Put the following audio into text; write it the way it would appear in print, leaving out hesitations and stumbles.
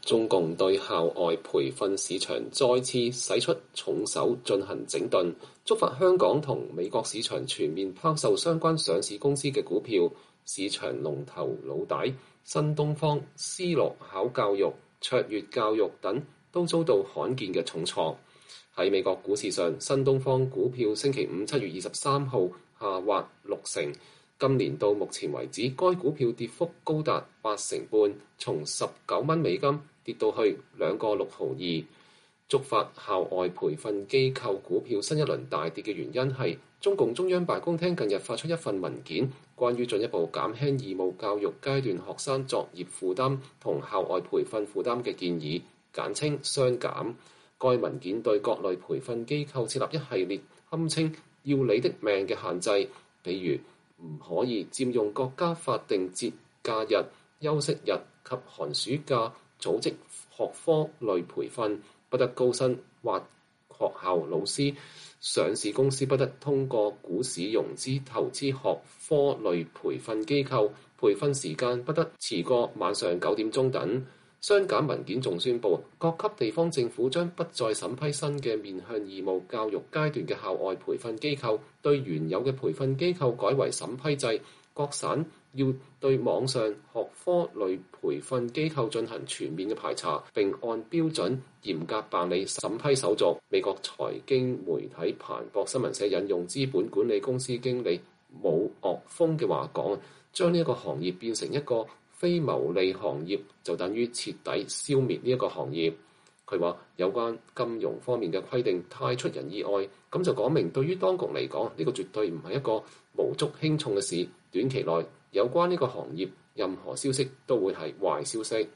中共對校外培訓市場再次使出重手進行整頓，觸發香港同美國市場全面拋售相關上市公司嘅股票。市場龍頭老大新東方、思樂考教育、卓越教育等都遭到罕見嘅重挫。喺美國股市上，新東方股票星期五7月23號下滑60%。今年到目前為止，該股票跌幅高達8成半，從19蚊美金跌到去2個6毫2，觸發校外培訓機構股票新一輪大跌嘅原因係中共中央辦公廳近日發出一份文件，關於進一步減輕義務教育階段學生作業負擔同校外培訓負擔嘅建議，簡稱雙減。該文件對各類培訓機構設立一系列堪稱要你的命嘅限制，比如唔可以佔用國家法定節假日、休息日及寒暑假組織學科類培訓，不得高薪或學校老師。上市公司不得通過股市融資投資學科類培訓機構，培訓時間不得遲過晚上9點鐘等。雙減文件仲宣布，各級地方政府將不再審批新嘅面向義務教育階段嘅校外培訓機構，對原有嘅培訓機構改為審批制。各省要對網上學科類培訓機構進行全面嘅排查，並按標準嚴格辦理審批手續。美國財經媒體彭博新聞社引用資本管理公司經理武岳峰嘅話講，將呢一個行業變成一個非牟利行業，就等於徹底消滅呢一個行業。佢話有關金融方面嘅規定太出人意外，咁就講明對於當局嚟講，呢個絕對唔係一個無足輕重嘅事。短期內有關呢個行業任何消息都會係壞消息。